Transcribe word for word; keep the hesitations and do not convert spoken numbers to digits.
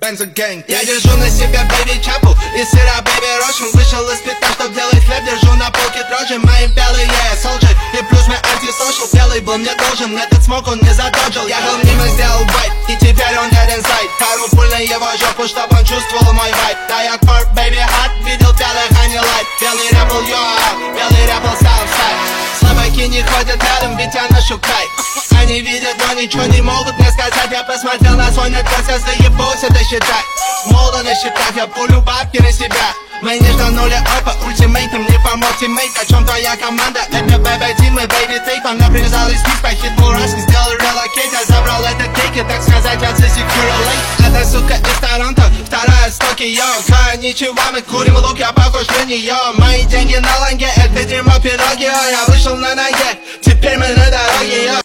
Бензо-гэнг. Я держу на себе бэйби чапу и сыра бэйби рошин. Вышел из пита, чтоб делать хлеб, держу на полке дрожжи. Мои белые солджи и плюс мой антисошл. Белый был мне должен, этот смог он не задоджил. Я был мимо, сделал байт, и теперь он dead inside. Хару пуль на его жопу, чтоб он чувствовал мой вайб. Да я корп, бэйби хат, видел белых, а не лайт. Белый рэп был йо, белый рэп был саутсайд. Слабаки не ходят рядом, ведь я ношу кайт. Они видят, но ничего не могут мне сказать. Я посмотрел на свой недвоз, я заебался досчитать. Молодо на счетах, я пулю бабки на себя. Мы не жданули опа, ультимейтом не помог тиммейт. О чем твоя команда? Это бэйби тим и бэйби тейп. Она привязалась вниз, по хитбул раз и сделал релокейт. Я забрал этот кейк и, так сказать, отсосик лейт. Эта сука из Торонто, вторая с Токио. Ничего, мы курим лук, я похож на нее. Мои деньги на ланге, это дерьмо пироги. Я вышел на ноги